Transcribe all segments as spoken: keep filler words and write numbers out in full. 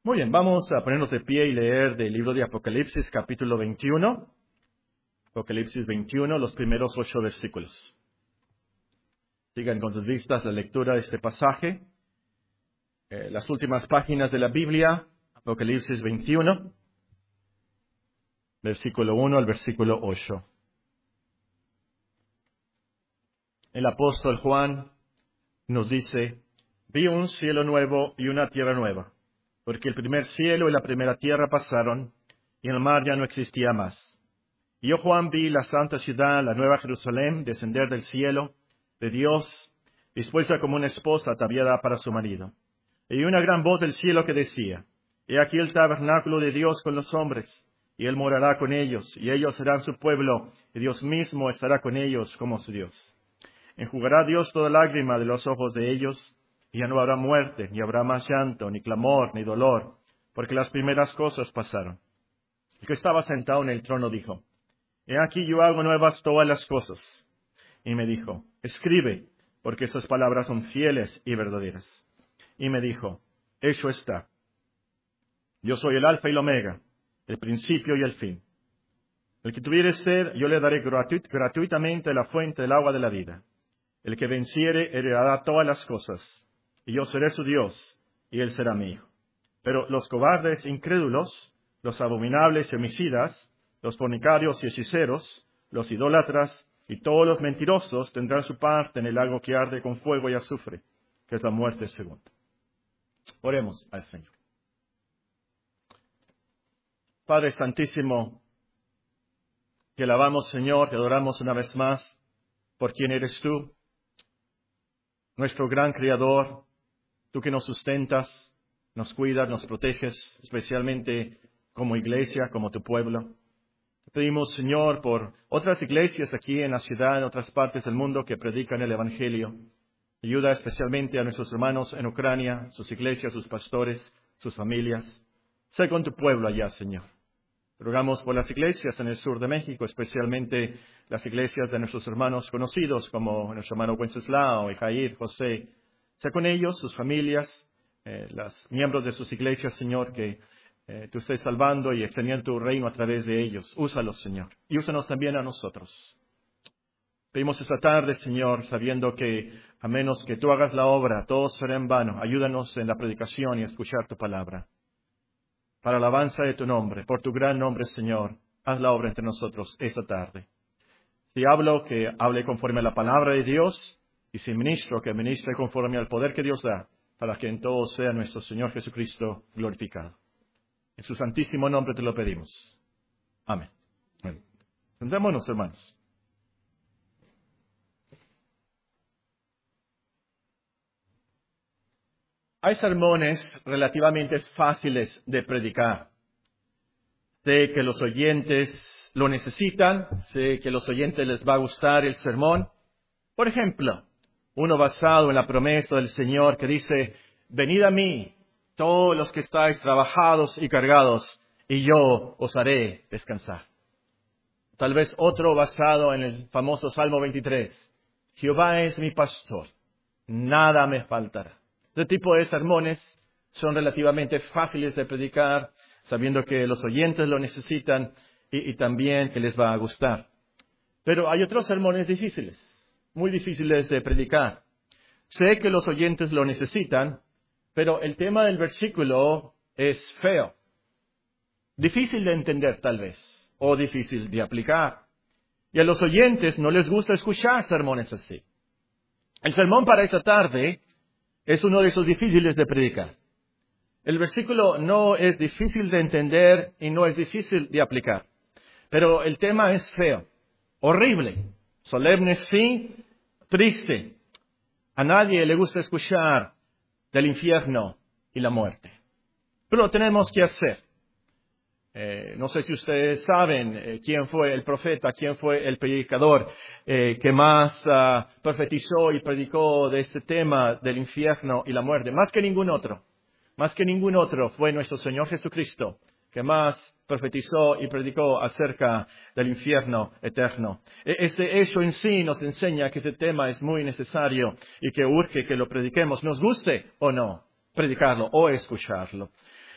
Muy bien, vamos a ponernos de pie y leer del libro de Apocalipsis, capítulo veintiuno. Apocalipsis veintiuno, los primeros ocho versículos. Sigan con sus vistas la lectura de este pasaje. Eh, las últimas páginas de la Biblia, Apocalipsis veintiuno, versículo uno al versículo ocho. El apóstol Juan nos dice: vi un cielo nuevo y una tierra nueva, porque el primer cielo y la primera tierra pasaron, y el mar ya no existía más. Y yo, Juan, vi la santa ciudad, la nueva Jerusalén, descender del cielo de Dios, dispuesta como una esposa ataviada para su marido. Y una gran voz del cielo que decía: he aquí el tabernáculo de Dios con los hombres, y Él morará con ellos, y ellos serán su pueblo, y Dios mismo estará con ellos como su Dios. Enjugará Dios toda lágrima de los ojos de ellos, y ya no habrá muerte, ni habrá más llanto, ni clamor, ni dolor, porque las primeras cosas pasaron. El que estaba sentado en el trono dijo: he aquí yo hago nuevas todas las cosas. Y me dijo: escribe, porque esas palabras son fieles y verdaderas. Y me dijo: hecho está. Yo soy el Alfa y el Omega, el principio y el fin. El que tuviere sed, yo le daré gratuit- gratuitamente la fuente del agua de la vida. El que venciere heredará todas las cosas, y yo seré su Dios, y él será mi hijo. Pero los cobardes incrédulos, los abominables y homicidas, los fornicarios y hechiceros, los idólatras y todos los mentirosos tendrán su parte en el lago que arde con fuego y azufre, que es la muerte segunda. Oremos al Señor. Padre Santísimo, te alabamos, Señor, te adoramos una vez más por quien eres tú, nuestro gran Creador, tú que nos sustentas, nos cuidas, nos proteges, especialmente como iglesia, como tu pueblo. Te pedimos, Señor, por otras iglesias aquí en la ciudad, en otras partes del mundo que predican el Evangelio. Ayuda especialmente a nuestros hermanos en Ucrania, sus iglesias, sus pastores, sus familias. Sé con tu pueblo allá, Señor. Rogamos por las iglesias en el sur de México, especialmente las iglesias de nuestros hermanos conocidos, como nuestro hermano Wenceslao y Jair, José. Sé con ellos, sus familias, eh, los miembros de sus iglesias, Señor, que eh, tú estés salvando y extendiendo tu reino a través de ellos. Úsalos, Señor, y úsanos también a nosotros. Pedimos esta tarde, Señor, sabiendo que a menos que tú hagas la obra, todo será en vano. Ayúdanos en la predicación y a escuchar tu palabra. Para alabanza de tu nombre, por tu gran nombre, Señor, haz la obra entre nosotros esta tarde. Si hablo, que hable conforme a la palabra de Dios, y si ministro, que ministre conforme al poder que Dios da, para que en todo sea nuestro Señor Jesucristo glorificado. En su santísimo nombre te lo pedimos. Amén. Amén. Sentémonos, hermanos. Hay sermones relativamente fáciles de predicar. Sé que los oyentes lo necesitan, sé que a los oyentes les va a gustar el sermón. Por ejemplo, uno basado en la promesa del Señor que dice: venid a mí, todos los que estáis trabajados y cargados, y yo os haré descansar. Tal vez otro basado en el famoso Salmo veintitrés: Jehová es mi pastor, nada me faltará. Este tipo de sermones son relativamente fáciles de predicar, sabiendo que los oyentes lo necesitan y, y también que les va a gustar. Pero hay otros sermones difíciles, muy difíciles de predicar. Sé que los oyentes lo necesitan, pero el tema del versículo es feo. Difícil de entender tal vez, o difícil de aplicar. Y a los oyentes no les gusta escuchar sermones así. El sermón para esta tarde es uno de esos difíciles de predicar. El versículo no es difícil de entender y no es difícil de aplicar. Pero el tema es feo, horrible, solemne sí, triste. A nadie le gusta escuchar del infierno y la muerte. Pero lo tenemos que hacer. Eh, no sé si ustedes saben eh, quién fue el profeta, quién fue el predicador eh, que más uh, profetizó y predicó de este tema del infierno y la muerte. Más que ningún otro, más que ningún otro fue nuestro Señor Jesucristo, que más profetizó y predicó acerca del infierno eterno. Este hecho en sí nos enseña que este tema es muy necesario y que urge que lo prediquemos, nos guste o no predicarlo o escucharlo.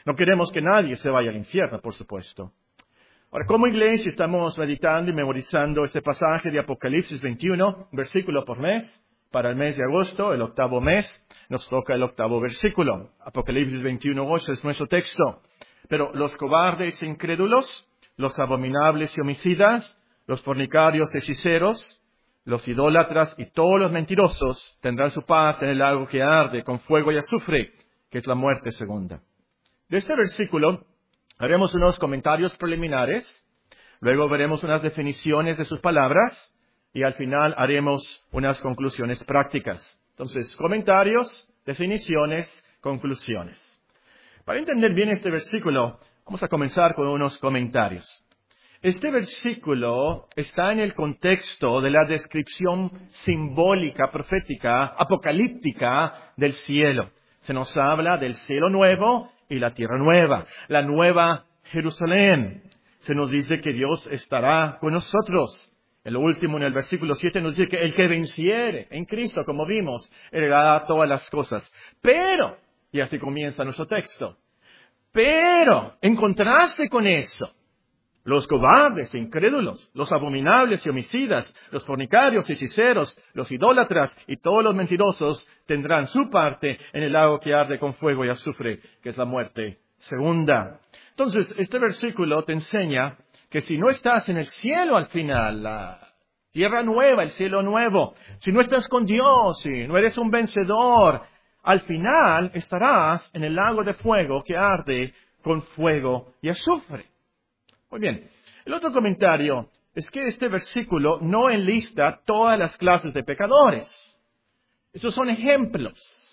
No queremos que nadie se vaya al infierno, por supuesto. Ahora, como iglesia estamos meditando y memorizando este pasaje de Apocalipsis veintiuno, versículo por mes. Para el mes de agosto, el octavo mes, nos toca el octavo versículo. Apocalipsis veintiuno, ocho es nuestro texto. Pero los cobardes e incrédulos, los abominables y homicidas, los fornicarios, hechiceros, los idólatras y todos los mentirosos tendrán su parte en el lago que arde con fuego y azufre, que es la muerte segunda. De este versículo haremos unos comentarios preliminares, luego veremos unas definiciones de sus palabras y al final haremos unas conclusiones prácticas. Entonces, comentarios, definiciones, conclusiones. Para entender bien este versículo, vamos a comenzar con unos comentarios. Este versículo está en el contexto de la descripción simbólica, profética, apocalíptica del cielo. Se nos habla del cielo nuevo y la tierra nueva, la nueva Jerusalén. Se nos dice que Dios estará con nosotros. En lo último, en el versículo siete, nos dice que el que venciere en Cristo, como vimos, heredará todas las cosas. Pero, y así comienza nuestro texto, pero, en contraste con eso, los cobardes e incrédulos, los abominables y homicidas, los fornicarios y hechiceros, los idólatras y todos los mentirosos tendrán su parte en el lago que arde con fuego y azufre, que es la muerte segunda. Entonces, este versículo te enseña que si no estás en el cielo al final, la tierra nueva, el cielo nuevo, si no estás con Dios, si no eres un vencedor, al final estarás en el lago de fuego que arde con fuego y azufre. Muy bien. El otro comentario es que este versículo no enlista todas las clases de pecadores. Esos son ejemplos.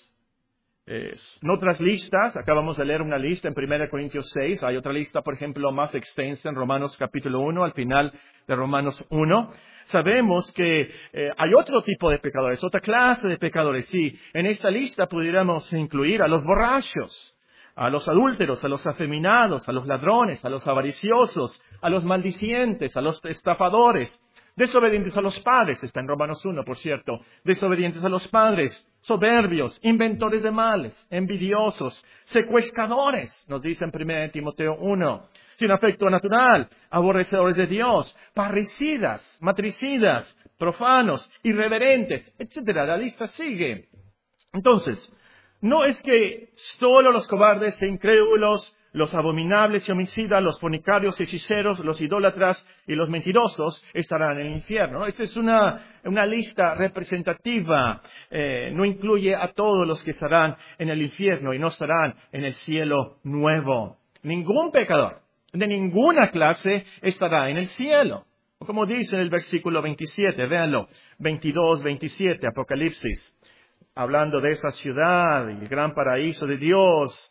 Eh, en otras listas, acabamos de leer una lista en primera Corintios seis, hay otra lista, por ejemplo, más extensa en Romanos capítulo uno, al final de Romanos uno. Sabemos que eh, hay otro tipo de pecadores, otra clase de pecadores. Sí, en esta lista pudiéramos incluir a los borrachos, a los adúlteros, a los afeminados, a los ladrones, a los avariciosos, a los maldicientes, a los estafadores, desobedientes a los padres, está en Romanos uno, por cierto, desobedientes a los padres, soberbios, inventores de males, envidiosos, secuestradores, nos dice en primera Timoteo uno, sin afecto natural, aborrecedores de Dios, parricidas, matricidas, profanos, irreverentes, etcétera. La lista sigue. Entonces, no es que solo los cobardes e incrédulos, los abominables y homicidas, los fornicarios y hechiceros, los idólatras y los mentirosos estarán en el infierno, ¿no? Esta es una, una lista representativa. Eh, no incluye a todos los que estarán en el infierno y no estarán en el cielo nuevo. Ningún pecador de ninguna clase estará en el cielo. Como dice en el versículo veintisiete, véanlo, veintidós, veintisiete, Apocalipsis. Hablando de esa ciudad y el gran paraíso de Dios,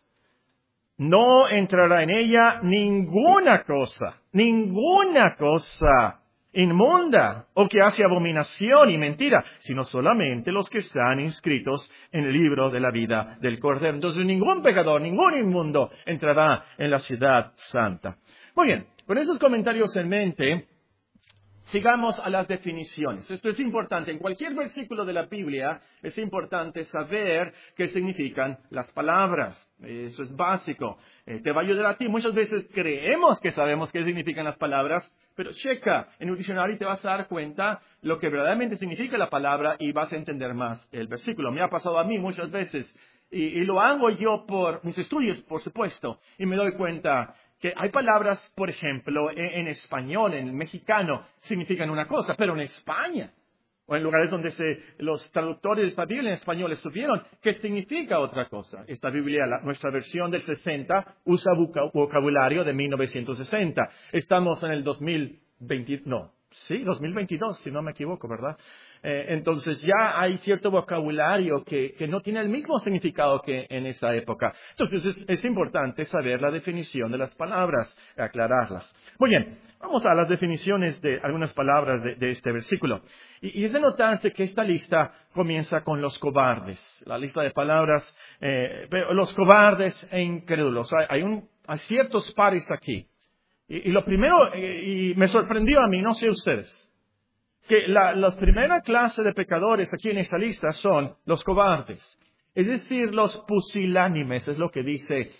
no entrará en ella ninguna cosa, ninguna cosa inmunda o que hace abominación y mentira, sino solamente los que están inscritos en el libro de la vida del Cordero. Entonces ningún pecador, ningún inmundo entrará en la ciudad santa. Muy bien, con esos comentarios en mente, sigamos a las definiciones. Esto es importante. En cualquier versículo de la Biblia es importante saber qué significan las palabras. Eso es básico. Eh, te va a ayudar a ti. Muchas veces creemos que sabemos qué significan las palabras, pero checa en un diccionario y te vas a dar cuenta lo que verdaderamente significa la palabra y vas a entender más el versículo. Me ha pasado a mí muchas veces y, y lo hago yo por mis estudios, por supuesto, y me doy cuenta que hay palabras, por ejemplo, en, en español, en mexicano, significan una cosa, pero en España, o en lugares donde se, los traductores de esta Biblia en español estuvieron, que significa otra cosa. Esta Biblia, la, nuestra versión del sesenta, usa vocabulario de mil novecientos sesenta. Estamos en el dos mil veinte, no, sí, dos mil veintidós, si no me equivoco, ¿verdad? Eh, entonces ya hay cierto vocabulario que, que no tiene el mismo significado que en esa época. Entonces es, es importante saber la definición de las palabras, aclararlas. Muy bien, vamos a las definiciones de algunas palabras de, de este versículo. Y, y es de notarse que esta lista comienza con los cobardes. La lista de palabras, eh, los cobardes e incrédulos. Hay, hay, un, hay ciertos pares aquí. Y, y lo primero, y, y me sorprendió a mí, no sé ustedes, que la, la primera clase de pecadores aquí en esta lista son los cobardes. Es decir, los pusilánimes, es lo que dice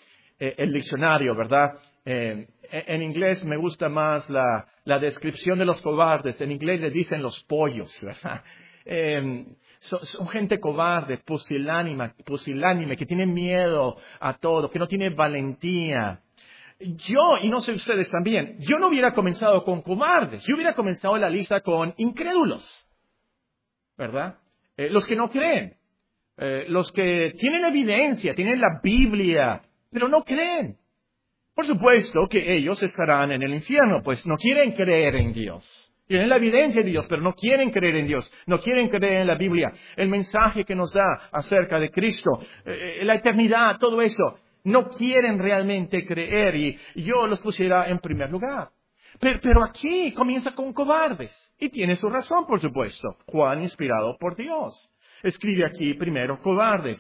eh, el diccionario, ¿verdad? Eh, en inglés me gusta más la, la descripción de los cobardes. En inglés le dicen los pollos, ¿verdad? Eh, son, son gente cobarde, pusilánime, pusilánime, que tiene miedo a todo, que no tiene valentía. Yo, y no sé ustedes también, yo no hubiera comenzado con cobardes, yo hubiera comenzado la lista con incrédulos, ¿verdad? Eh, los que no creen, eh, los que tienen evidencia, tienen la Biblia, pero no creen. Por supuesto que ellos estarán en el infierno, pues no quieren creer en Dios. Tienen la evidencia de Dios, pero no quieren creer en Dios, no quieren creer en la Biblia, el mensaje que nos da acerca de Cristo, eh, la eternidad, todo eso. No quieren realmente creer y yo los pusiera en primer lugar. Pero, pero aquí comienza con cobardes. Y tiene su razón, por supuesto. Juan, inspirado por Dios, escribe aquí primero cobardes.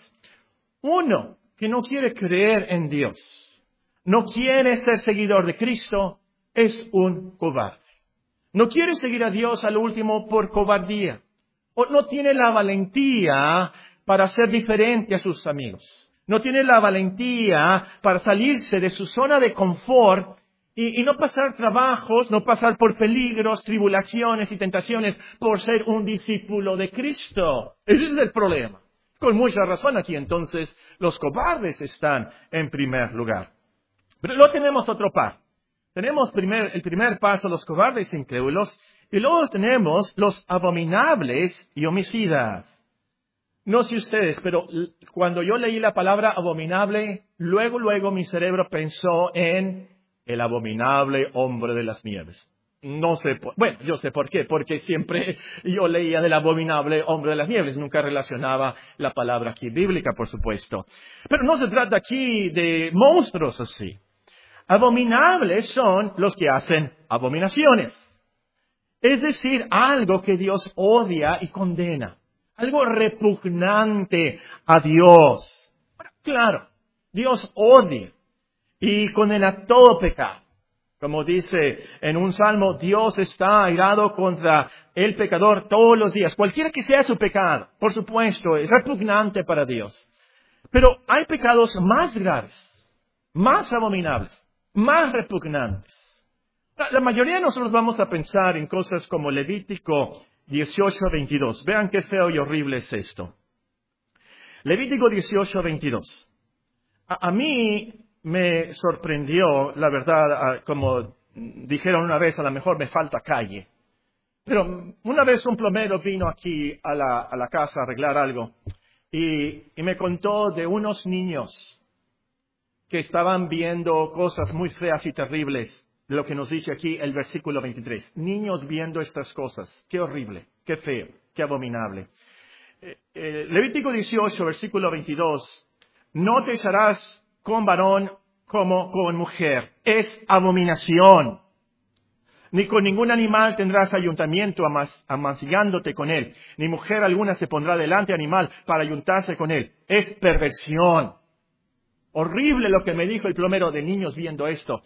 Uno que no quiere creer en Dios, no quiere ser seguidor de Cristo, es un cobarde. No quiere seguir a Dios al último por cobardía. O no tiene la valentía para ser diferente a sus amigos. No tiene la valentía para salirse de su zona de confort y, y no pasar trabajos, no pasar por peligros, tribulaciones y tentaciones por ser un discípulo de Cristo. Ese es el problema. Con mucha razón aquí entonces los cobardes están en primer lugar. Pero luego tenemos otro par. Tenemos primer, el primer paso, los cobardes incrédulos, y luego tenemos los abominables y homicidas. No sé ustedes, pero cuando yo leí la palabra abominable, luego, luego mi cerebro pensó en el abominable hombre de las nieves. No sé, por, bueno, yo sé por qué, porque siempre yo leía del abominable hombre de las nieves, nunca relacionaba la palabra aquí bíblica, por supuesto. Pero no se trata aquí de monstruos así. Abominables son los que hacen abominaciones. Es decir, algo que Dios odia y condena. Algo repugnante a Dios. Bueno, claro, Dios odia y condena todo pecado. Como dice en un salmo, Dios está airado contra el pecador todos los días. Cualquiera que sea su pecado, por supuesto, es repugnante para Dios. Pero hay pecados más graves, más abominables, más repugnantes. La, la mayoría de nosotros vamos a pensar en cosas como Levítico dieciocho veintidós. Vean qué feo y horrible es esto. Levítico dieciocho veintidós. A, a mí me sorprendió, la verdad, a, como dijeron una vez, a lo mejor me falta calle. Pero una vez un plomero vino aquí a la, a la casa a arreglar algo y, y me contó de unos niños que estaban viendo cosas muy feas y terribles. Lo que nos dice aquí el versículo veintitrés. Niños viendo estas cosas. Qué horrible, qué feo, qué abominable. Eh, eh, Levítico dieciocho, versículo veintidós. No te echarás con varón como con mujer. Es abominación. Ni con ningún animal tendrás ayuntamiento amas, amancillándote con él. Ni mujer alguna se pondrá delante animal para ayuntarse con él. Es perversión. Horrible lo que me dijo el plomero de niños viendo esto.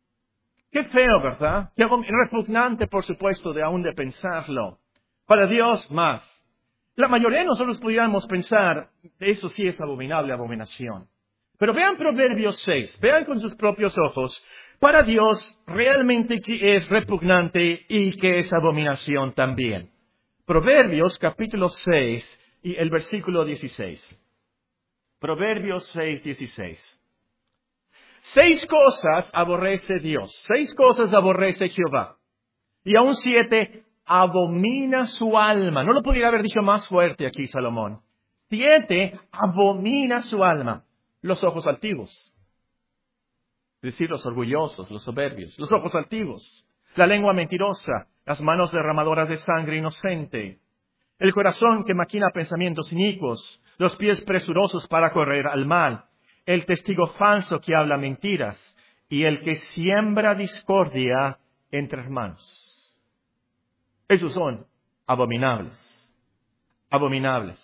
Qué feo, ¿verdad? Qué repugnante, por supuesto, de aún de pensarlo. Para Dios, más. La mayoría de nosotros pudiéramos pensar, eso sí es abominable, abominación. Pero vean Proverbios seis, vean con sus propios ojos, para Dios realmente que es repugnante y que es abominación también. Proverbios capítulo seis y el versículo dieciséis. Proverbios seis, dieciséis. Seis cosas aborrece Dios, seis cosas aborrece Jehová. Y aún siete abomina su alma. No lo pudiera haber dicho más fuerte aquí Salomón. Siete abomina su alma. Los ojos altivos. Es decir, los orgullosos, los soberbios. Los ojos altivos. La lengua mentirosa. Las manos derramadoras de sangre inocente. El corazón que maquina pensamientos inicuos. Los pies presurosos para correr al mal. El testigo falso que habla mentiras, y el que siembra discordia entre hermanos. Esos son abominables. Abominables.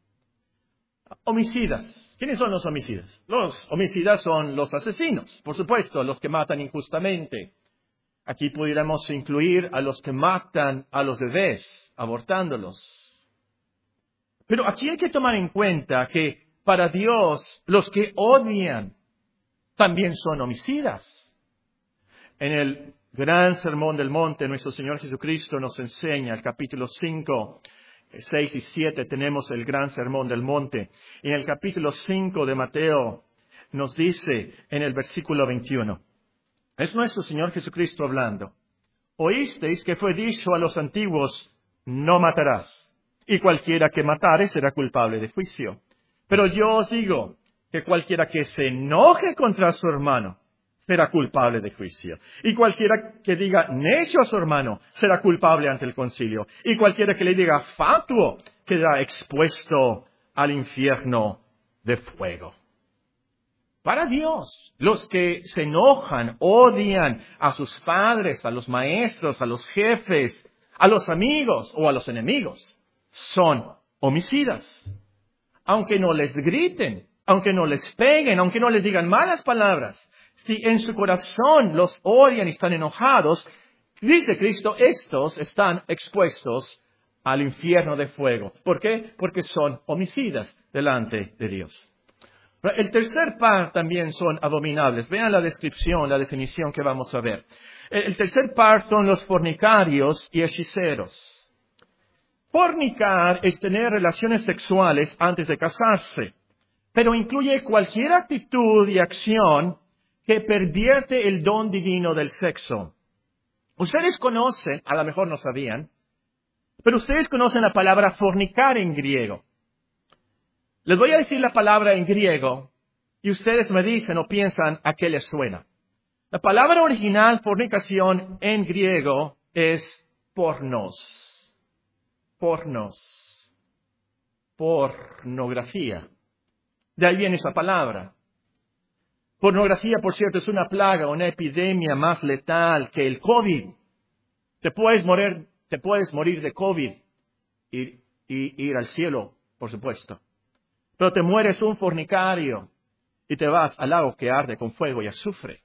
Homicidas. ¿Quiénes son los homicidas? Los homicidas son los asesinos, por supuesto, los que matan injustamente. Aquí pudiéramos incluir a los que matan a los bebés, abortándolos. Pero aquí hay que tomar en cuenta que para Dios, los que odian también son homicidas. En el gran sermón del monte, nuestro Señor Jesucristo nos enseña, el capítulo cinco, seis y siete, tenemos el gran sermón del monte. Y en el capítulo cinco de Mateo nos dice en el versículo veintiuno, es nuestro Señor Jesucristo hablando. Oísteis que fue dicho a los antiguos, no matarás, y cualquiera que matare será culpable de juicio. Pero yo os digo que cualquiera que se enoje contra su hermano será culpable de juicio. Y cualquiera que diga necio a su hermano será culpable ante el concilio. Y cualquiera que le diga fatuo quedará expuesto al infierno de fuego. Para Dios, los que se enojan, odian a sus padres, a los maestros, a los jefes, a los amigos o a los enemigos, son homicidas. Aunque no les griten, aunque no les peguen, aunque no les digan malas palabras, si en su corazón los odian y están enojados, dice Cristo, estos están expuestos al infierno de fuego. ¿Por qué? Porque son homicidas delante de Dios. El tercer par también son abominables. Vean la descripción, la definición que vamos a ver. El tercer par son los fornicarios y hechiceros. Fornicar es tener relaciones sexuales antes de casarse, pero incluye cualquier actitud y acción que pervierte el don divino del sexo. Ustedes conocen, a lo mejor no sabían, pero ustedes conocen la palabra fornicar en griego. Les voy a decir la palabra en griego y ustedes me dicen o piensan a qué les suena. La palabra original fornicación en griego es pornos. Pornos. Pornografía. De ahí viene esa palabra. Pornografía, por cierto, es una plaga, una epidemia más letal que el COVID. Te puedes morir, te puedes morir de COVID y, y ir al cielo, por supuesto. Pero te mueres un fornicario y te vas al lago que arde con fuego y azufre.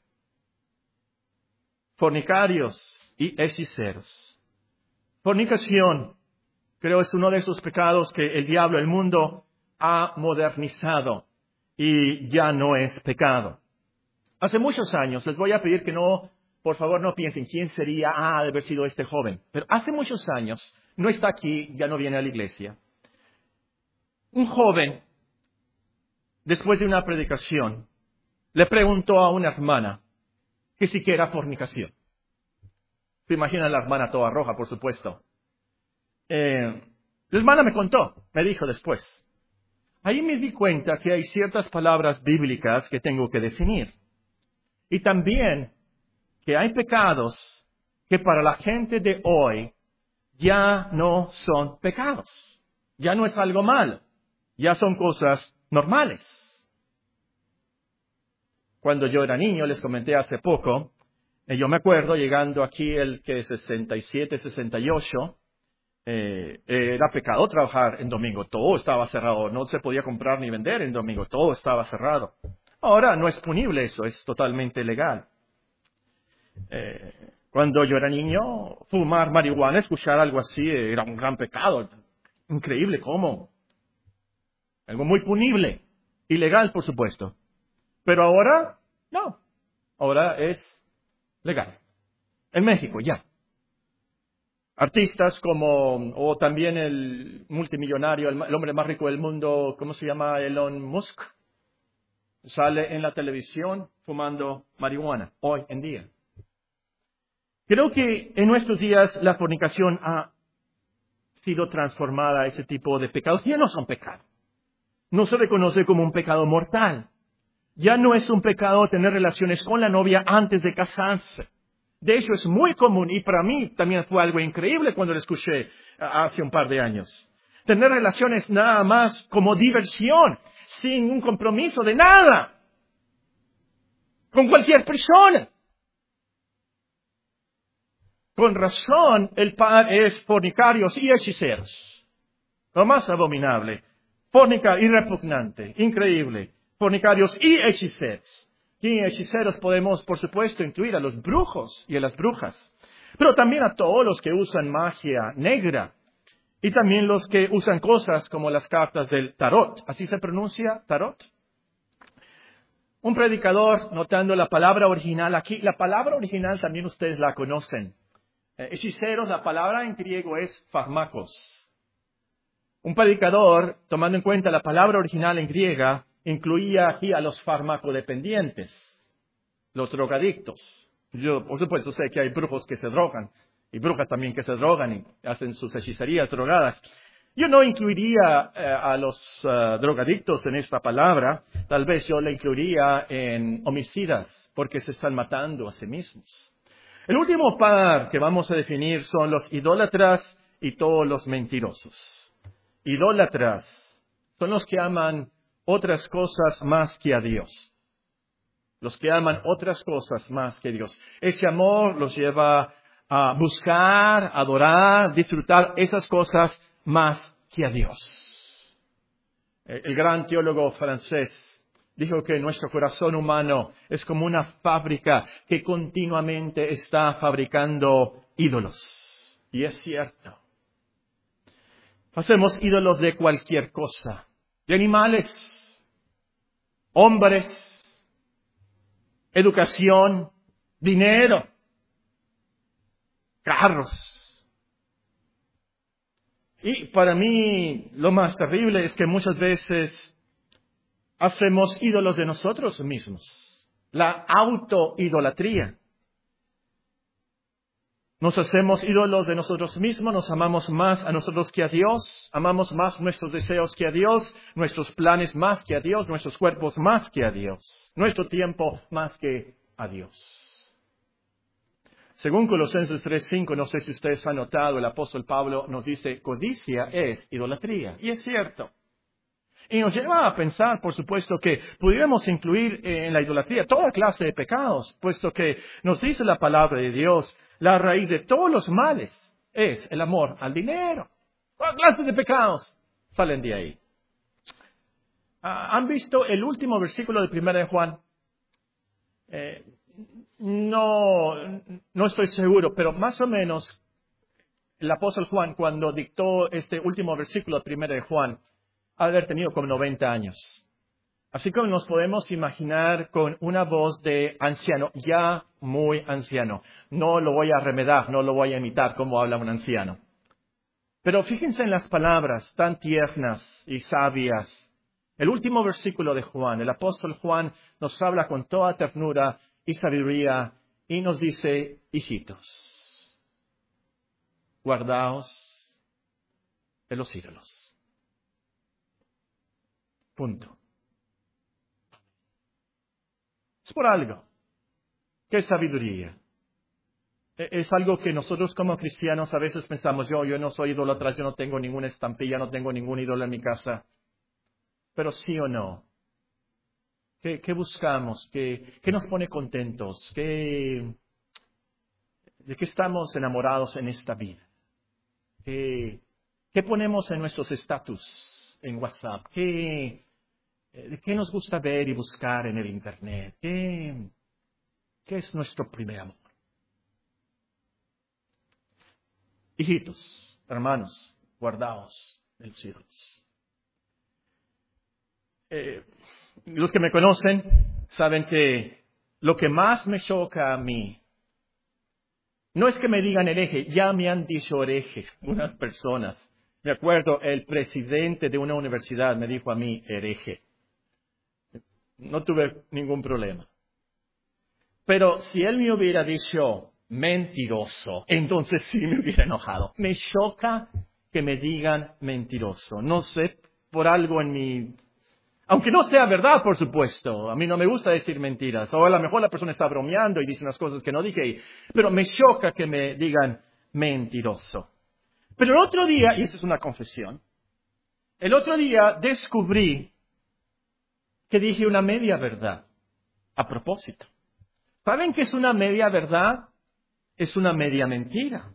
Fornicarios y hechiceros. Fornicación, creo, es uno de esos pecados que el diablo, el mundo, ha modernizado y ya no es pecado. Hace muchos años, les voy a pedir que no, por favor, no piensen quién sería, ah, de haber sido este joven. Pero hace muchos años, no está aquí, ya no viene a la iglesia. Un joven, después de una predicación, le preguntó a una hermana que si era fornicación. Se imagina la hermana toda roja, por supuesto. Eh, la hermana me contó, me dijo después. Ahí me di cuenta que hay ciertas palabras bíblicas que tengo que definir. Y también que hay pecados que para la gente de hoy ya no son pecados. Ya no es algo malo. Ya son cosas normales. Cuando yo era niño, les comenté hace poco, eh, yo me acuerdo llegando aquí el que sesenta y siete, sesenta y ocho, eh, era pecado trabajar en domingo. Todo estaba cerrado. No se podía comprar ni vender en domingo. Todo estaba cerrado. Ahora no es punible eso, es totalmente legal. Eh, cuando yo era niño, fumar marihuana, escuchar algo así, era un gran pecado. Increíble, ¿cómo? Algo muy punible. Ilegal, por supuesto. Pero ahora, no. Ahora es legal. En México, ya. Artistas como, o también el multimillonario, el, el hombre más rico del mundo, ¿cómo se llama? Elon Musk. Sale en la televisión fumando marihuana, hoy en día. Creo que en nuestros días la fornicación ha sido transformada a ese tipo de pecados. Ya no son pecados. No se reconoce como un pecado mortal. Ya no es un pecado tener relaciones con la novia antes de casarse. De hecho, es muy común, y para mí también fue algo increíble cuando lo escuché hace un par de años. Tener relaciones nada más como diversión, sin un compromiso de nada, con cualquier persona. Con razón, el par es fornicarios y hechiceros. Lo más abominable. Fornicar y repugnante, increíble. Fornicarios y hechiceros. Y hechiceros podemos, por supuesto, incluir a los brujos y a las brujas. Pero también a todos los que usan magia negra. Y también los que usan cosas como las cartas del tarot. ¿Así se pronuncia tarot? Un predicador, notando la palabra original, aquí la palabra original también ustedes la conocen. Eh, hechiceros, la palabra en griego es fármacos. Un predicador, tomando en cuenta la palabra original en griega, incluía aquí a los farmacodependientes, los drogadictos. Yo, por supuesto, sé que hay brujos que se drogan, y brujas también que se drogan y hacen sus hechicerías drogadas. Yo no incluiría eh, a los uh, drogadictos en esta palabra, tal vez yo la incluiría en homicidas, porque se están matando a sí mismos. El último par que vamos a definir son los idólatras y todos los mentirosos. Idólatras son los que aman otras cosas más que a Dios. Los que aman otras cosas más que Dios. Ese amor los lleva a buscar, adorar, disfrutar esas cosas más que a Dios. El gran teólogo francés dijo que nuestro corazón humano es como una fábrica que continuamente está fabricando ídolos. Y es cierto. Hacemos ídolos de cualquier cosa. De animales, hombres, educación, dinero, carros. Y para mí lo más terrible es que muchas veces hacemos ídolos de nosotros mismos. La autoidolatría. Nos hacemos ídolos de nosotros mismos, nos amamos más a nosotros que a Dios, amamos más nuestros deseos que a Dios, nuestros planes más que a Dios, nuestros cuerpos más que a Dios, nuestro tiempo más que a Dios. Según Colosenses tres cinco, no sé si ustedes han notado, el apóstol Pablo nos dice, codicia es idolatría. Y es cierto. Y nos lleva a pensar, por supuesto, que pudiéramos incluir en la idolatría toda clase de pecados, puesto que nos dice la palabra de Dios, la raíz de todos los males es el amor al dinero. Toda clase de pecados salen de ahí. ¿Han visto el último versículo de Primera de Juan? Eh, no, no estoy seguro, pero más o menos el apóstol Juan, cuando dictó este último versículo de Primera de Juan, ha de haber tenido como noventa años. Así como nos podemos imaginar con una voz de anciano, ya muy anciano. No lo voy a remedar, no lo voy a imitar como habla un anciano. Pero fíjense en las palabras tan tiernas y sabias. El último versículo de Juan, el apóstol Juan nos habla con toda ternura y sabiduría y nos dice, hijitos, guardaos de los ídolos. Punto. Es por algo. ¿Qué sabiduría? Es algo que nosotros como cristianos a veces pensamos, yo, yo no soy idólatra, yo no tengo ninguna estampilla, no tengo ningún ídolo en mi casa. Pero sí o no. ¿Qué, qué buscamos? ¿Qué, qué nos pone contentos? ¿Qué, ¿De qué estamos enamorados en esta vida? ¿Qué, qué ponemos en nuestros estatus en WhatsApp? ¿Qué, ¿De qué nos gusta ver y buscar en el Internet? ¿Qué, qué es nuestro primer amor? Hijitos, hermanos, guardaos de los ídolos. Eh, los que me conocen saben que lo que más me choca a mí no es que me digan hereje, ya me han dicho hereje unas personas. Me acuerdo, el presidente de una universidad me dijo a mí hereje. No tuve ningún problema. Pero si él me hubiera dicho mentiroso, entonces sí me hubiera enojado. Me choca que me digan mentiroso. No sé, por algo en mi... Aunque no sea verdad, por supuesto. A mí no me gusta decir mentiras. O a lo mejor la persona está bromeando y dice unas cosas que no dije. Pero me choca que me digan mentiroso. Pero el otro día, y esta es una confesión, el otro día descubrí que dije una media verdad. A propósito. ¿Saben qué es una media verdad? Es una media mentira.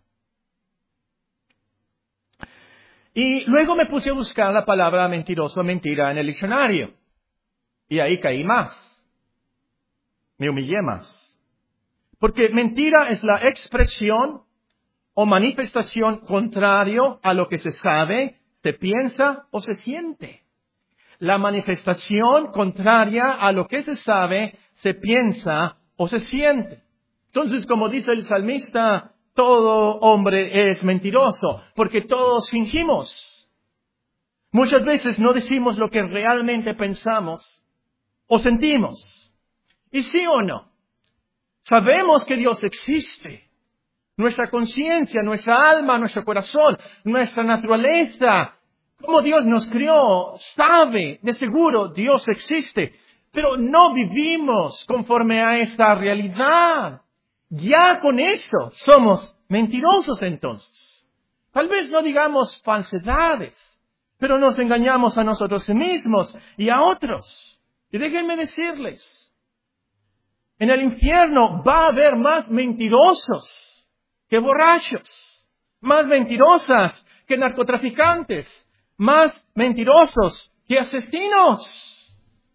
Y luego me puse a buscar la palabra mentiroso, mentira en el diccionario. Y ahí caí más. Me humillé más. Porque mentira es la expresión o manifestación contrario a lo que se sabe, se piensa o se siente. la manifestación contraria a lo que se sabe, se piensa o se siente. Entonces, como dice el salmista, todo hombre es mentiroso, porque todos fingimos. Muchas veces no decimos lo que realmente pensamos o sentimos. ¿Y sí o no? Sabemos que Dios existe. Nuestra conciencia, nuestra alma, nuestro corazón, nuestra naturaleza, como Dios nos crió, sabe, de seguro, Dios existe. Pero no vivimos conforme a esta realidad. Ya con eso somos mentirosos entonces. Tal vez no digamos falsedades, pero nos engañamos a nosotros mismos y a otros. Y déjenme decirles, en el infierno va a haber más mentirosos que borrachos, más mentirosas que narcotraficantes, más mentirosos que asesinos.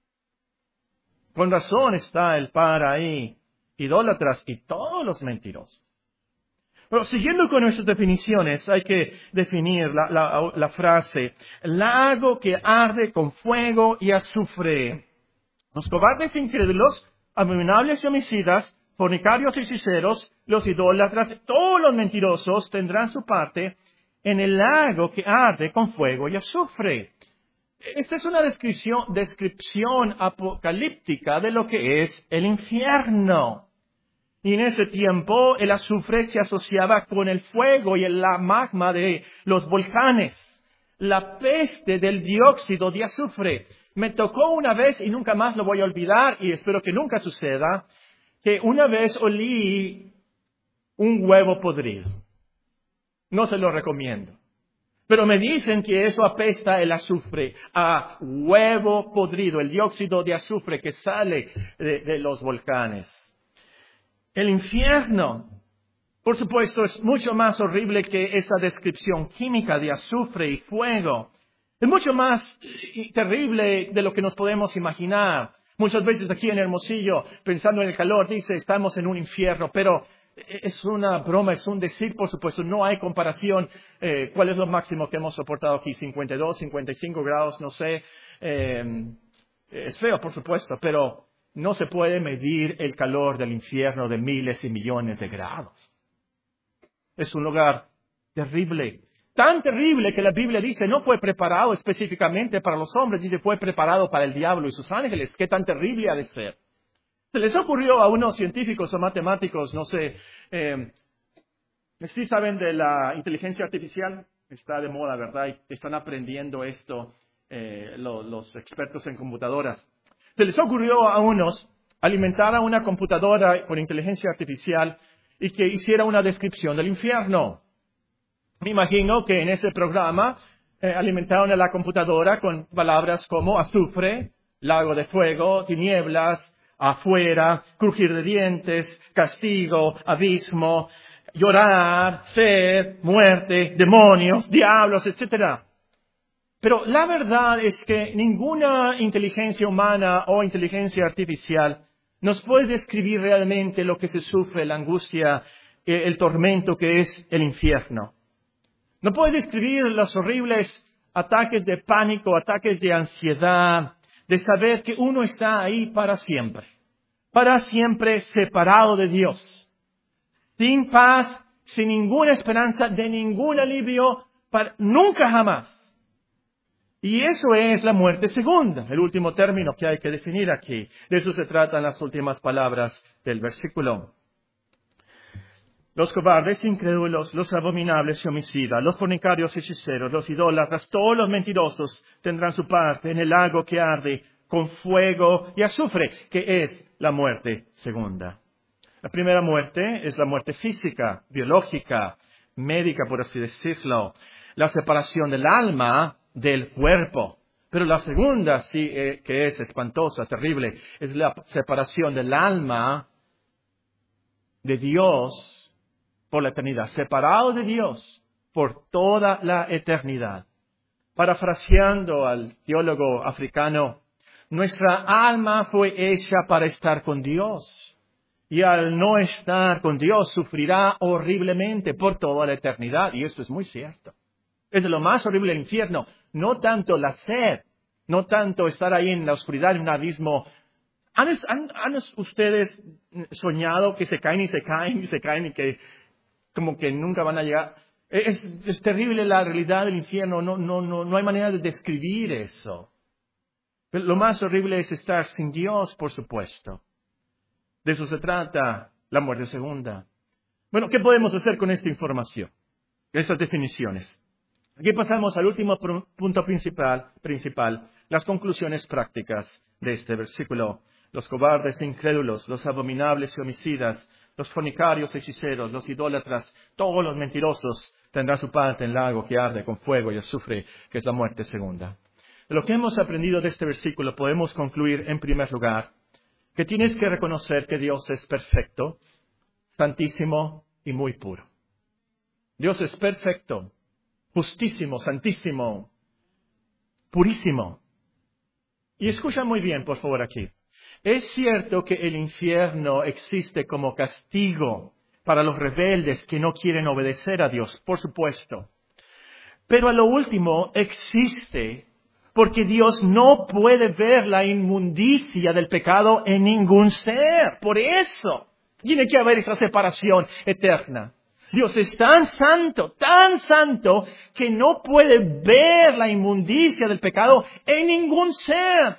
Con razón está el par ahí, idólatras y todos los mentirosos. Pero siguiendo con nuestras definiciones, hay que definir la, la, la frase, lago que arde con fuego y azufre. Los cobardes incrédulos, abominables y homicidas, fornicarios y hechiceros, los idólatras, todos los mentirosos tendrán su parte en el lago que arde con fuego y azufre. Esta es una descripción, descripción apocalíptica de lo que es el infierno. Y en ese tiempo el azufre se asociaba con el fuego y el magma de los volcanes. La peste del dióxido de azufre. Me tocó una vez y nunca más lo voy a olvidar y espero que nunca suceda, que una vez olí un huevo podrido. No se lo recomiendo. Pero me dicen que eso apesta el azufre a huevo podrido, el dióxido de azufre que sale de, de los volcanes. El infierno, por supuesto, es mucho más horrible que esa descripción química de azufre y fuego. Es mucho más terrible de lo que nos podemos imaginar. Muchas veces aquí en Hermosillo, pensando en el calor, dice, estamos en un infierno, pero es una broma, es un decir, por supuesto, no hay comparación. Eh, ¿Cuál es lo máximo que hemos soportado aquí? cincuenta y dos, cincuenta y cinco grados, no sé. Eh, es feo, por supuesto, pero no se puede medir el calor del infierno de miles y millones de grados. Es un lugar terrible. Tan terrible que la Biblia dice, no fue preparado específicamente para los hombres, dice, fue preparado para el diablo y sus ángeles. ¿Qué tan terrible ha de ser? Se les ocurrió a unos científicos o matemáticos, no sé, eh, ¿sí saben de la inteligencia artificial? Está de moda, ¿verdad? Y están aprendiendo esto eh, lo, los expertos en computadoras. Se les ocurrió a unos alimentar a una computadora con inteligencia artificial y que hiciera una descripción del infierno. Me imagino que en ese programa eh, alimentaron a la computadora con palabras como azufre, lago de fuego, tinieblas, afuera, crujir de dientes, castigo, abismo, llorar, sed, muerte, demonios, diablos, etcétera. Pero la verdad es que ninguna inteligencia humana o inteligencia artificial nos puede describir realmente lo que se sufre, la angustia, el tormento que es el infierno. No puede describir los horribles ataques de pánico, ataques de ansiedad, de saber que uno está ahí para siempre, para siempre separado de Dios, sin paz, sin ninguna esperanza, de ningún alivio, para, nunca jamás. Y eso es la muerte segunda, el último término que hay que definir aquí. De eso se tratan las últimas palabras del versículo. Los cobardes, incrédulos, los abominables y homicidas, los fornicarios y hechiceros, los idólatras, todos los mentirosos tendrán su parte en el lago que arde con fuego y azufre, que es la muerte segunda. La primera muerte es la muerte física, biológica, médica, por así decirlo, la separación del alma del cuerpo. Pero la segunda, sí, eh, que es espantosa, terrible, es la separación del alma de Dios por la eternidad, separado de Dios por toda la eternidad. Parafraseando al teólogo africano, nuestra alma fue hecha para estar con Dios. Y al no estar con Dios, sufrirá horriblemente por toda la eternidad. Y esto es muy cierto. Es lo más horrible del infierno. No tanto la sed, No tanto estar ahí en la oscuridad, en un abismo. ¿Han, han, han ustedes soñado que se caen y se caen y se caen y que como que nunca van a llegar? Es, es terrible la realidad del infierno. No, no, no, no hay manera de describir eso. Pero lo más horrible es estar sin Dios, por supuesto. De eso se trata la muerte segunda. Bueno, ¿qué podemos hacer con esta información? Estas definiciones. Aquí pasamos al último punto principal, principal, las conclusiones prácticas de este versículo. Los cobardes e incrédulos, los abominables y homicidas, los fornicarios, hechiceros, los idólatras, todos los mentirosos tendrán su parte en el lago que arde con fuego y azufre, que es la muerte segunda. De lo que hemos aprendido de este versículo podemos concluir, en primer lugar, que tienes que reconocer que Dios es perfecto, santísimo y muy puro. Dios es perfecto, justísimo, santísimo, purísimo. Y escucha muy bien, por favor, aquí. Es cierto que el infierno existe como castigo para los rebeldes que no quieren obedecer a Dios, por supuesto. Pero a lo último existe porque Dios no puede ver la inmundicia del pecado en ningún ser. Por eso tiene que haber esa separación eterna. Dios es tan santo, tan santo, que no puede ver la inmundicia del pecado en ningún ser.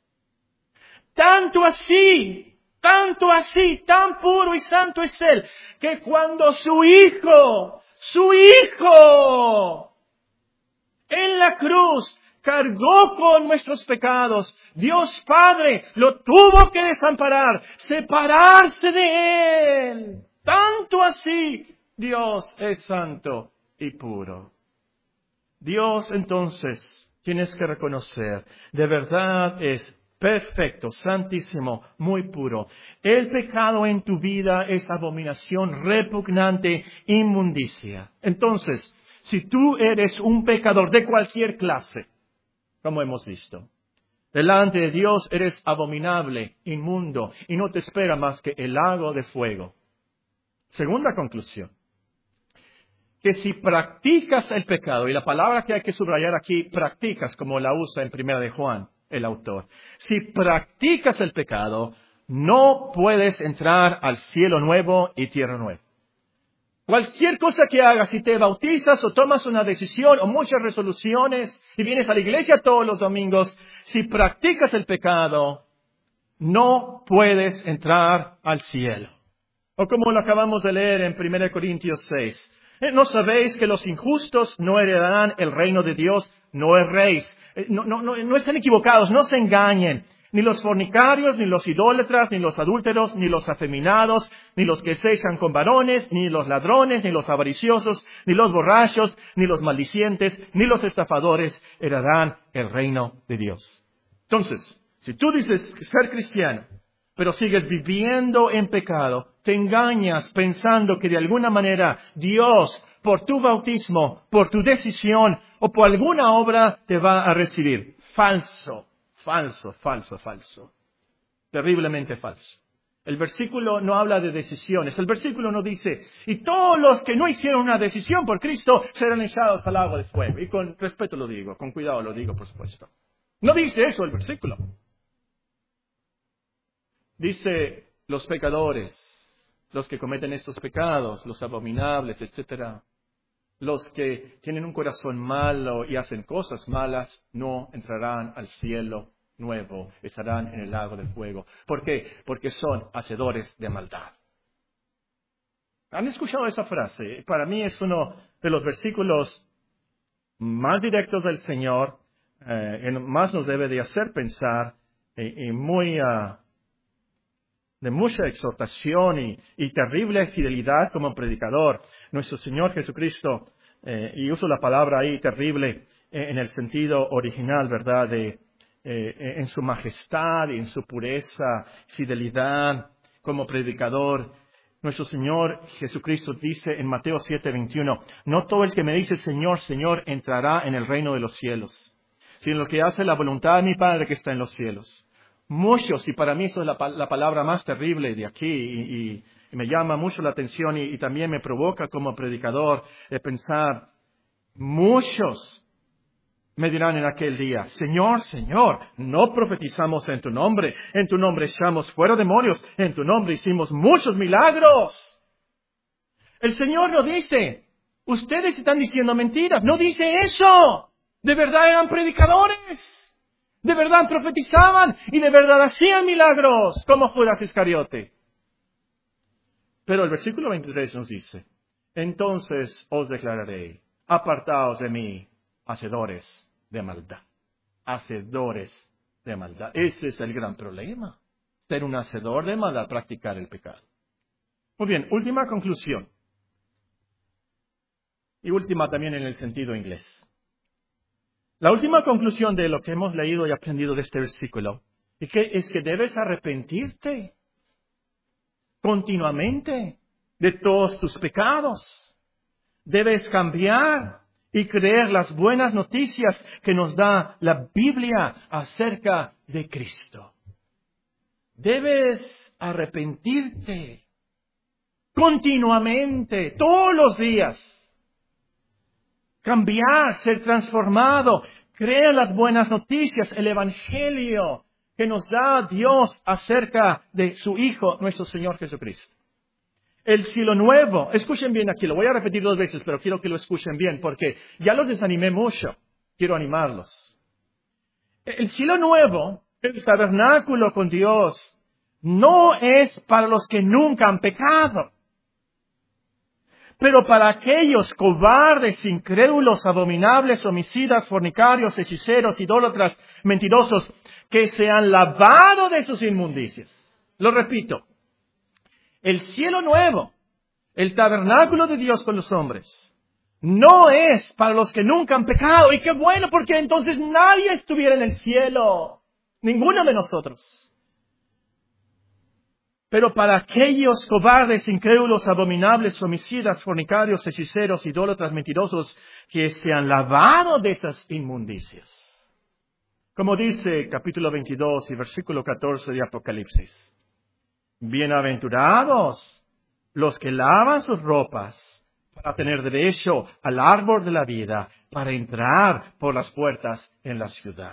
Tanto así, tanto así, tan puro y santo es Él, que cuando su Hijo, su Hijo, en la cruz, cargó con nuestros pecados, Dios Padre lo tuvo que desamparar, separarse de Él. Tanto así, Dios es santo y puro. Dios, entonces, tienes que reconocer, de verdad es perfecto, santísimo, muy puro. El pecado en tu vida es abominación, repugnante, inmundicia. Entonces, si tú eres un pecador de cualquier clase, como hemos visto, delante de Dios eres abominable, inmundo, y no te espera más que el lago de fuego. Segunda conclusión, que si practicas el pecado, y la palabra que hay que subrayar aquí, practicas, como la usa en Primera de Juan, el autor. Si practicas el pecado, no puedes entrar al cielo nuevo y tierra nueva. Cualquier cosa que hagas, si te bautizas o tomas una decisión o muchas resoluciones y vienes a la iglesia todos los domingos, si practicas el pecado, no puedes entrar al cielo. O como lo acabamos de leer en Primera Corintios seis. ¿No sabéis que los injustos no heredarán el reino de Dios? No erréis. No, no, no, no estén equivocados, no se engañen. Ni los fornicarios, ni los idólatras, ni los adúlteros, ni los afeminados, ni los que se echan con varones, ni los ladrones, ni los avariciosos, ni los borrachos, ni los maldicientes, ni los estafadores heredarán el reino de Dios. Entonces, si tú dices ser cristiano, pero sigues viviendo en pecado, te engañas pensando que de alguna manera Dios, por tu bautismo, por tu decisión o por alguna obra, te va a recibir. Falso, falso, falso, falso. Terriblemente falso. El versículo no habla de decisiones. El versículo no dice, y todos los que no hicieron una decisión por Cristo serán echados al agua de fuego. Y con respeto lo digo, con cuidado lo digo, por supuesto. No dice eso el versículo. Dice los pecadores, los que cometen estos pecados, los abominables, etcétera. Los que tienen un corazón malo y hacen cosas malas no entrarán al cielo nuevo, estarán en el lago del fuego. ¿Por qué? Porque son hacedores de maldad. ¿Han escuchado esa frase? Para mí es uno de los versículos más directos del Señor, eh, más nos debe de hacer pensar y, y muy... Uh, de mucha exhortación y, y terrible fidelidad como predicador. Nuestro Señor Jesucristo, eh, y uso la palabra ahí terrible eh, en el sentido original, ¿verdad? De, eh, en su majestad y en su pureza, fidelidad como predicador. Nuestro Señor Jesucristo dice en Mateo siete veintiuno, no todo el que me dice Señor, Señor entrará en el reino de los cielos, sino el que hace la voluntad de mi Padre que está en los cielos. Muchos, y para mí eso es la, la palabra más terrible de aquí, y, y, y me llama mucho la atención y, y también me provoca como predicador de pensar, muchos Me dirán en aquel día, Señor, Señor, no profetizamos en tu nombre, en tu nombre echamos fuera demonios, en tu nombre hicimos muchos milagros. El Señor no dice, ustedes están diciendo mentiras, no dice eso. De verdad eran predicadores, de verdad profetizaban y de verdad hacían milagros, como Judas Iscariote. Pero el versículo veintitrés nos dice, entonces os declararé, apartaos de mí, hacedores de maldad. Hacedores de maldad. Ese es el gran problema. Ser un hacedor de maldad, practicar el pecado. Muy bien, última conclusión. Y última también en el sentido inglés. La última conclusión de lo que hemos leído y aprendido de este versículo es que, es que debes arrepentirte continuamente de todos tus pecados. Debes cambiar y creer las buenas noticias que nos da la Biblia acerca de Cristo. Debes arrepentirte continuamente, todos los días. Cambiar, ser transformado, creer las buenas noticias, el Evangelio que nos da Dios acerca de su Hijo, nuestro Señor Jesucristo. El cielo nuevo, escuchen bien aquí, lo voy a repetir dos veces, pero quiero que lo escuchen bien, porque ya los desanimé mucho, quiero animarlos. El cielo nuevo, el tabernáculo con Dios, no es para los que nunca han pecado, pero para aquellos cobardes, incrédulos, abominables, homicidas, fornicarios, hechiceros, idólatras, mentirosos, que se han lavado de sus inmundicias. Lo repito. El cielo nuevo, el tabernáculo de Dios con los hombres, no es para los que nunca han pecado. Y qué bueno, porque entonces nadie estuviera en el cielo. Ninguno de nosotros. Pero para aquellos cobardes, incrédulos, abominables, homicidas, fornicarios, hechiceros, idólatras, mentirosos, que se han lavado de estas inmundicias. Como dice capítulo veintidós y versículo catorce de Apocalipsis. Bienaventurados los que lavan sus ropas para tener derecho al árbol de la vida, para entrar por las puertas en la ciudad.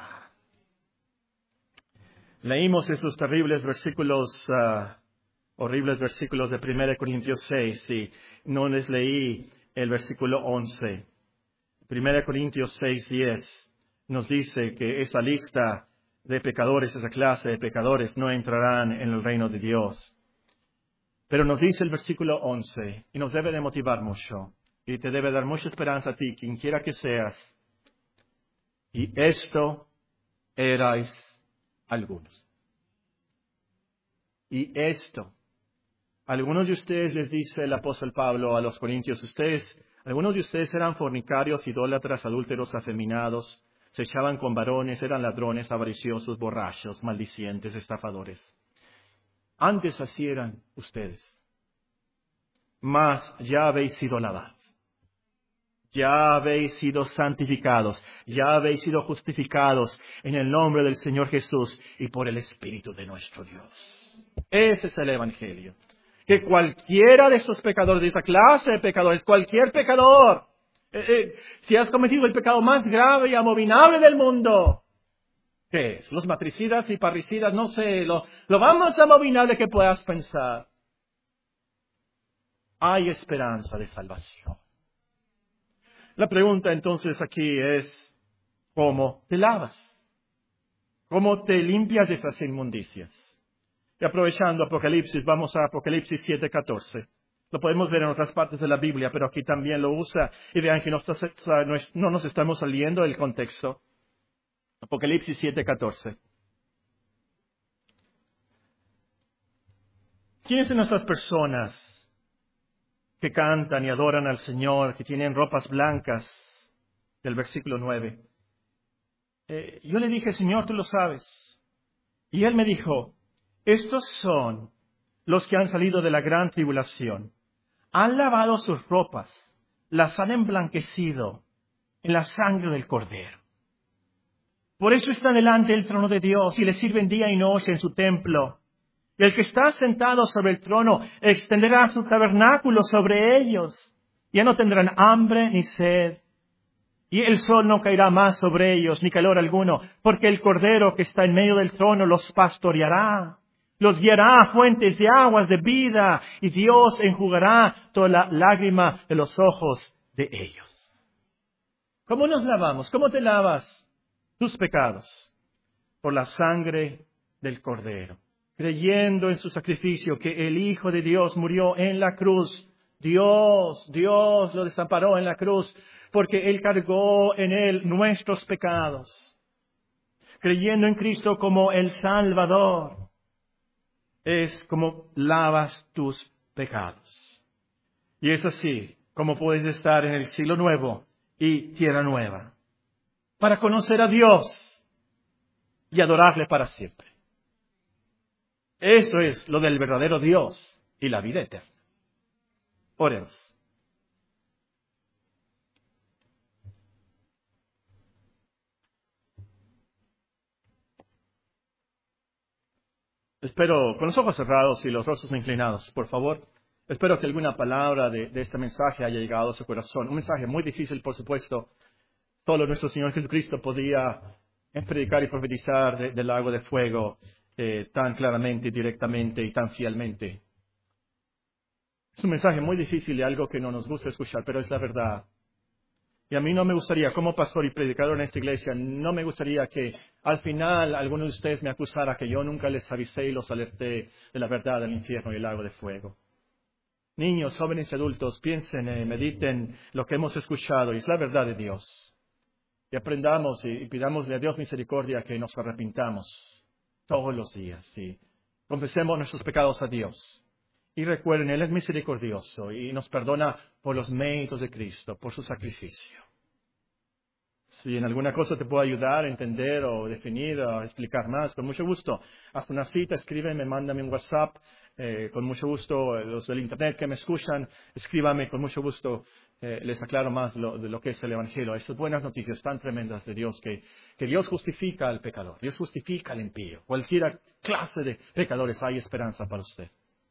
Leímos esos terribles versículos, uh, horribles versículos de primera Corintios seis, y no les leí el versículo once. primera Corintios seis, diez nos dice que esa lista de pecadores, esa clase de pecadores, no entrarán en el reino de Dios. Pero nos dice el versículo once, y nos debe de motivar mucho, y te debe dar mucha esperanza a ti, quien quiera que seas. Y esto erais algunos. Y esto, algunos de ustedes, les dice el apóstol Pablo a los corintios, ustedes, algunos de ustedes eran fornicarios, idólatras, adúlteros, afeminados, se echaban con varones, eran ladrones, avariciosos, borrachos, maldicientes, estafadores. Antes así eran ustedes. Mas ya habéis sido lavados. Ya habéis sido santificados. Ya habéis sido justificados en el nombre del Señor Jesús y por el Espíritu de nuestro Dios. Ese es el Evangelio. Que cualquiera de esos pecadores, de esa clase de pecadores, cualquier pecador, eh, eh, si has cometido el pecado más grave y abominable del mundo, ¿qué es? Los matricidas y parricidas, no sé, lo, lo más abominable que puedas pensar. Hay esperanza de salvación. La pregunta entonces aquí es, ¿cómo te lavas? ¿Cómo te limpias de esas inmundicias? Y aprovechando Apocalipsis, vamos a Apocalipsis siete, catorce. Lo podemos ver en otras partes de la Biblia, pero aquí también lo usa. Y vean que no, no nos estamos saliendo del contexto. Apocalipsis siete, catorce. ¿Quiénes son estas personas que cantan y adoran al Señor, que tienen ropas blancas? Del versículo nueve. Eh, yo le dije, Señor, tú lo sabes. Y Él me dijo, estos son los que han salido de la gran tribulación. Han lavado sus ropas, las han emblanquecido en la sangre del Cordero. Por eso está delante del trono de Dios y le sirven día y noche en su templo. Y el que está sentado sobre el trono extenderá su tabernáculo sobre ellos. Ya no tendrán hambre ni sed. Y el sol no caerá más sobre ellos, ni calor alguno, porque el Cordero que está en medio del trono los pastoreará. Los guiará a fuentes de aguas de vida, y Dios enjugará toda la lágrima de los ojos de ellos. ¿Cómo nos lavamos? ¿Cómo te lavas tus pecados? Por la sangre del Cordero, creyendo en su sacrificio, que el Hijo de Dios murió en la cruz. Dios, Dios lo desamparó en la cruz, porque Él cargó en Él nuestros pecados. Creyendo en Cristo como el Salvador, es como lavas tus pecados. Y es así como puedes estar en el siglo nuevo y tierra nueva, para conocer a Dios y adorarle para siempre. Eso es lo del verdadero Dios y la vida eterna. Oremos. Espero, con los ojos cerrados y los rostros inclinados, por favor, espero que alguna palabra de, de este mensaje haya llegado a su corazón. Un mensaje muy difícil, por supuesto. Solo nuestro Señor Jesucristo podía predicar y profetizar de, del lago de fuego eh, tan claramente, directamente y tan fielmente. Es un mensaje muy difícil y algo que no nos gusta escuchar, pero es la verdad. Y a mí no me gustaría, como pastor y predicador en esta iglesia, no me gustaría que al final alguno de ustedes me acusara que yo nunca les avisé y los alerté de la verdad del infierno y el lago de fuego. Niños, jóvenes y adultos, piensen, eh, mediten lo que hemos escuchado y es la verdad de Dios. Y aprendamos y, y pidámosle a Dios misericordia que nos arrepintamos todos los días y confesemos nuestros pecados a Dios. Y recuerden, Él es misericordioso y nos perdona por los méritos de Cristo, por su sacrificio. Si en alguna cosa te puedo ayudar a entender o definir o explicar más, con mucho gusto. Haz una cita, escríbeme, mándame un WhatsApp. Eh, con mucho gusto, los del Internet que me escuchan, escríbame, con mucho gusto eh, les aclaro más lo, de lo que es el Evangelio. Estas buenas noticias tan tremendas de Dios, que, que Dios justifica al pecador, Dios justifica al impío. Cualquier clase de pecadores hay esperanza para usted.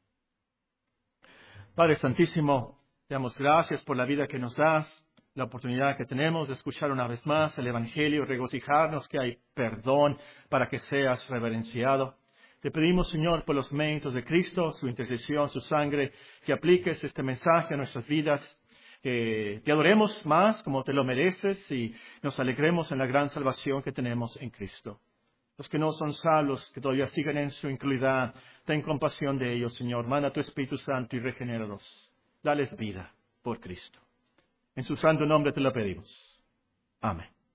Padre Santísimo, te damos gracias por la vida que nos das, la oportunidad que tenemos de escuchar una vez más el Evangelio, regocijarnos que hay perdón para que seas reverenciado. Te pedimos, Señor, por los méritos de Cristo, su intercesión, su sangre, que apliques este mensaje a nuestras vidas, que te adoremos más como te lo mereces y nos alegremos en la gran salvación que tenemos en Cristo. Los que no son salvos, que todavía siguen en su incredulidad, ten compasión de ellos, Señor. Manda tu Espíritu Santo y regenéralos. Dales vida por Cristo. En su santo nombre te lo pedimos. Amén.